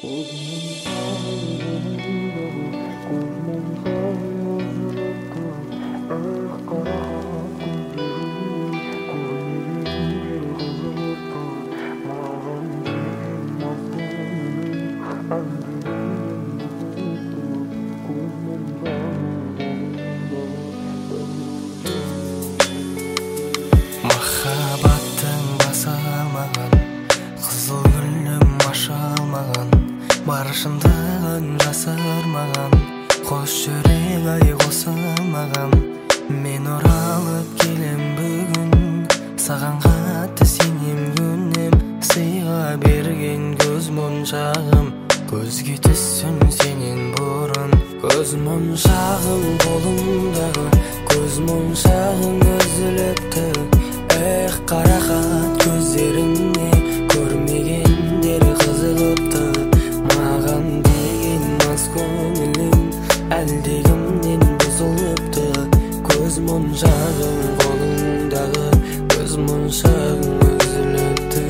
Махаббаттың баса алмаған, қызыл гүлім аша алмаған, бар шындығын жасырмаған, қос жүрек ай қосылмаған. Мен оралып келем бүгін, саған қатты сенем күнім, сыйға берген көз моншағым, көзге түссін сенен бұрын. Көз моншағым қолыңдағы, көз моншағың үзіліпті. Эх, қарақат көздеріңе көрмегендер қызығыпты. Маған деген мас көңілім әлдегімнен бұзылыпты. Көз моншағым қолыңдағы, көз моншағың үзіліпті.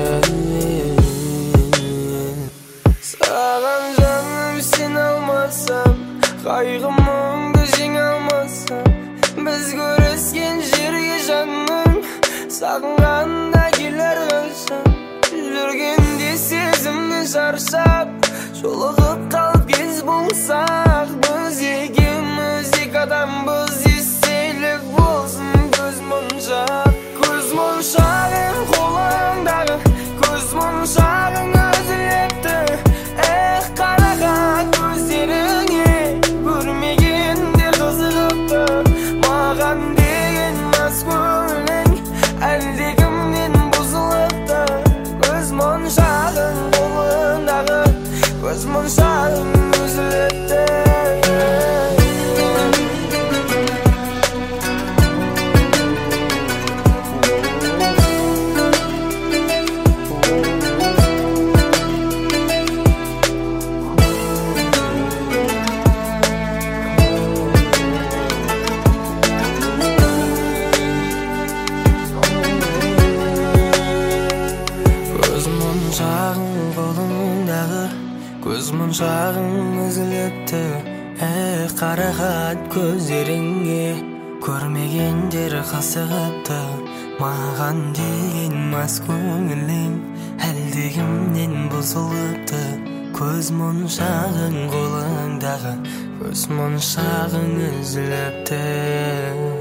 Саған жаным сен алмасам, қайғымыңды жеңе алмасам, біз көріскен жерге жаным, сағынғанда келер қашан. Жүргенде сезімді шаршап, жолығып қалып кез болсақ, біз екеуміз екі адамбыз, естелік болсын көз моншақ. Көз моншағым қолыңдағы, көз моншағың үзіліпті. Эх, қарақат көздеріңе көрмегендер қызығыпты. Маған деген мас көңілің әлдегімнен бұзылыпты. Көз моншағың қолыңдағы, көз моншағың үзіліпті. Көз моншағың үзіліпті. Эх, қарақат көздеріңе көрмегендер қызығыпты. Маған деген мас көңілің әлдегімнен бұзылыпты. Көз моншағың қолыңдағы, көз моншағың үзіліпті.